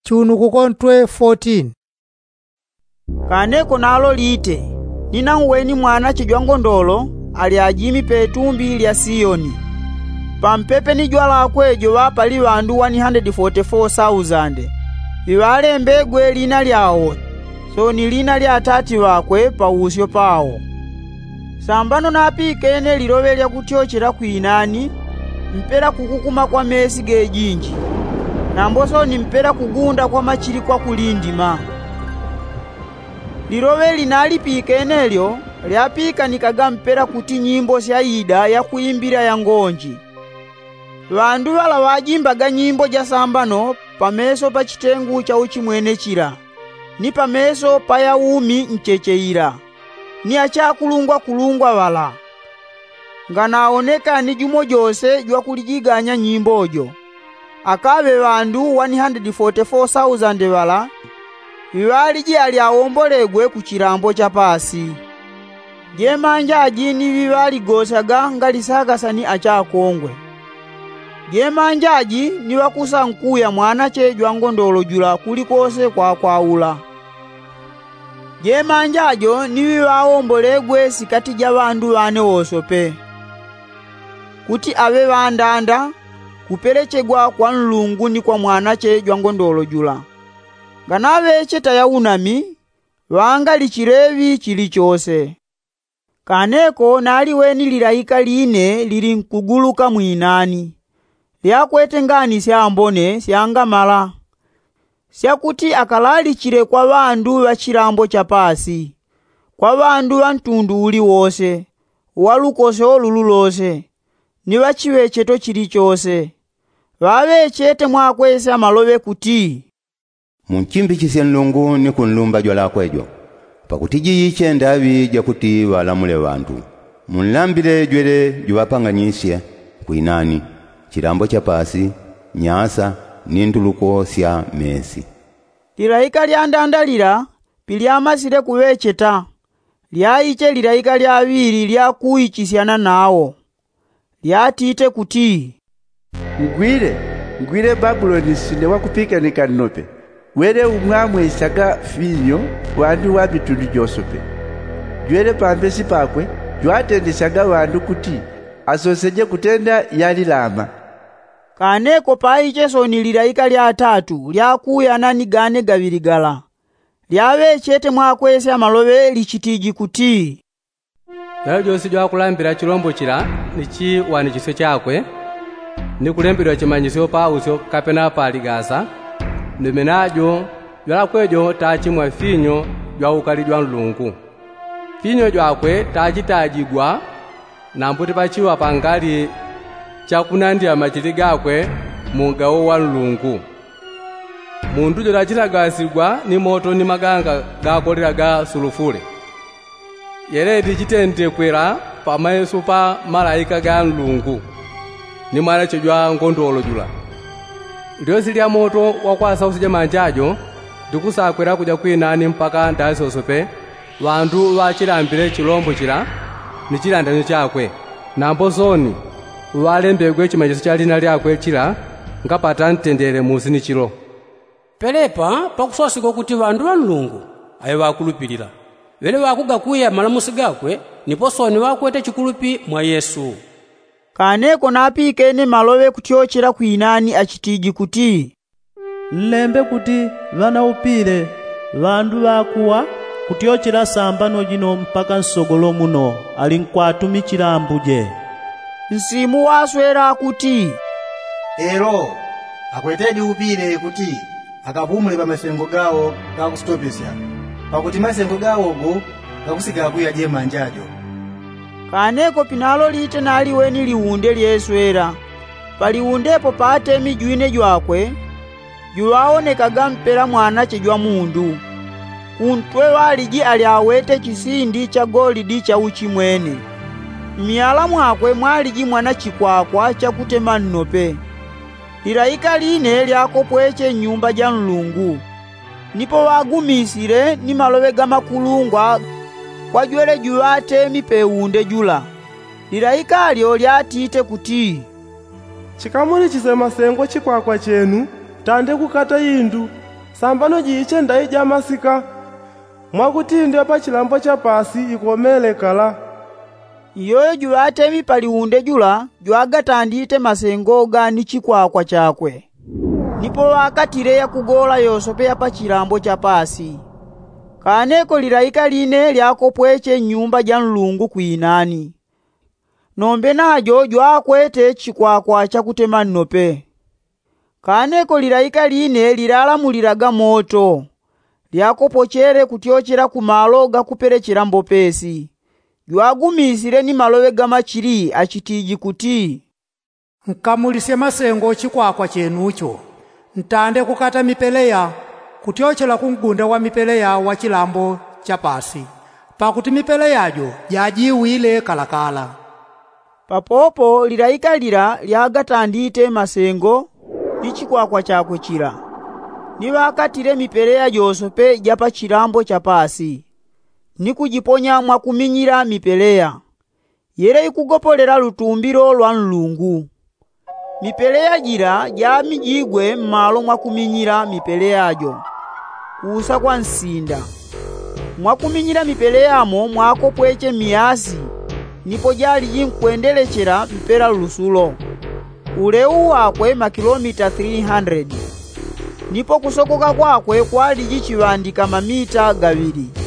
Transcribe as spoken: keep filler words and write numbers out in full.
Chunu kukontwe fourteen. Kaneko nalo lite nina uweni mwana chijwa ngondolo ali ajimi petumbi lya Sioni. Pampepe ni jwa lakwejo wapali bandu one hundred forty-four thousand. Biwale mbegwe lina lyawo. So ni lina lya tati wakwe pa usyo pawo. Sambano napike ene lirobe lya kutyochera kwinani mpera kukukuma kwa mesi gejinji. Namboso ni mpera kugunda kwa machiri kwa kulindima. Lirobe linalipike enelyo lyapika nikaga mpera kuti nyimbo sya ida ya kuimbira ya ngonji. Bandu bala wajimbaga nyimbo ja sambano pameso pa chitengu cha uchimwene chira. Ni pameso pa ya umi nchecheira. Ni acha kulungwa kulungwa wala. Nganaoneka ni jumo jose jwa kulijiganya nyimbojo. Akabe bandu one hundred forty-four thousand wala. Bibaliji ali awombolegwe ku chirambo cha pasi. Gemanja ajini bibali gosaga ngalisagasani acha kongwe. Gemanjaji ni wakusa nkuya mwana chejwa ngondolo jula kulikose kwa kwaula. Gemanjajo ni bibaombolegwe sikati ja bandu bane wosope. Kuti abe bandanda kupelechegwa kwa nlungu ni kwa mwana chejwa ngondolo jula. Nganabe cheta ya unami wanga lichirevi chili chose. Kaneko nali weni liraika line liri nkuguluka mwinani. Lyakwete ngani syambone syangamala. Syakuti akalali chire kwa bandu wa chirambo cha pasi. Kwa bandu wa ntundu uli wose. Walukose olululose. Ni wachiwe cheto chili chose. Wawe chete mwakwese amalobe kuti. Munchimbi chisyenlungu ni kunlumba jwala kwejo. Pakutiji yiche ndabi jakuti walamule bantu. Munlambile jwele juwapanganyisye kuinani. Chirambo cha pasi, nyasa, nintuluko sya mesi. Liraika lyandandalira, pilyamasire kuwecheta. Lyaiche liraika lyabiri lyakuichisyana nawo. Lyatite kuti. Ngwire, ngwire Babuloni sine wakupika nikanope. Were umwamwe isaga finyo wandu wabitundu josope. Jwere pambesi pakwe, jwatendeshaga wandu kuti asoseje kutenda yali lama. Kaneko paiche soni liraika lya tatu lyakuya nani gane gabirigala. Lyawe chete mwakwese amalobe lichitiji kuti. Lalo josi jwa kulambira chilombo chira nichi wanichiso chakwe. Ni kulembirwa chimanyisyo pa usyo kapena pa ligasa. Nimenajo jwala kwejo tachimwa finyo jwa ukalidwa nlungu. Finyo jwakwe tachitajigwa na mputi pachiwa pangali chakunandira machiri gakwe mungawo wa nlungu. Mundu jora chilagasigwa ni moto ni maganga gakolera ga sulufule. Yeredi chitende kwera pamayesu pa malaika ga nlungu. Ni mwana chojwa ngondolo jula. Lyosi lya moto wakwasa usije manjajo ndikusakwera kuja kwinani mpaka ndasosope wandu wachilambire chilombo chira ni chilandanyo chakwe. Nambozoni walembegwe chimanyiso cha lina lyakwe chira ngapata ntendere musi ni chilo. Pelepa pakuswasika kuti bandu ba nlungu ayo bakulupirira. Wele wakugakuya malamusi gakwe niposoni wakwete chikulupi mwa Yesu. Kaneko napike ene malobe kutyochera kwinani achitiji kuti. Nlembe kuti vana upire vandu bakuwa kutyochera sambano jino mpaka nsogolo muno ali nkwatumi chilambuje. Nsimu waswera kuti. Ero akwetedi upire kuti akapumule pa masengo gawo gakusitopesya. Pakuti masengo gawo go gakusiga kuya je manjajo. Kaneko pinalo lite nali weni liunde lyeswera. Paliundepo pate mijuine jwakwe. Juwaoneka gampera mwana chejwa mundu. Untwe waliji ali awete chisindi cha golidi cha uchimwene. Miala mwakwe mwaliji mwana chikwakwa cha kutema nnope. Liraika line lyakopweche nyumba ja nlungu. Nipo wagumisire ni malobe gamakulungwa kwa jwele juwate mipeunde jula. Liraika lyo lyatite kuti. Chikamuli chisema sengo chikwakwa chenu tande kukata indu sambano jiche ndayi ja masika mwakuti ndi pa chilambo cha pasi ikomele kala. Iyoyo julatemi paliunde jula jwagatandite masengoga ni chikwakwa chakwe. Nipo wakatireya kugola yosopeya pa chilambo cha pasi. Kaneko liraika line lyakopweche nyumba ja Mulungu kuinani. Nombe najo jwakwete chikwakwa chakutema nnope. Kaneko liraika line lilalamuliraga moto. Lyakopochere kutyochera kumalo gakuperechera mbopesi. Jwagumisire ni malowe gamachiri achitiji kuti nkamulise masengo chikwakwa chenucho ntande kukata mipeleya kutyochera kumgunda wa mipeleya wa chilambo cha pasi pakuti mipeleyajo yajiwile kalakala. Papopo liraika lira lyagatandite masengo ni chikwakwa chakwe chira niwakatire mipeleya josope japa chilambo cha pasi ni kujiponya mwakuminyira mipeleya yere ikugopolera lutumbiro lwa Mulungu. Mipeleya jira jamijigwe mmalo mwakuminyira mipeleyajo kusa kwa nsinda. Mwakuminyira mipeleyamo mwakopweche miyasi nipo jali jinkwendelechera mpera lusulo. Uleu wakwe makilomita three hundred. Nipo kusokoka kwakwe kwali jichiwandika mamita gawiri.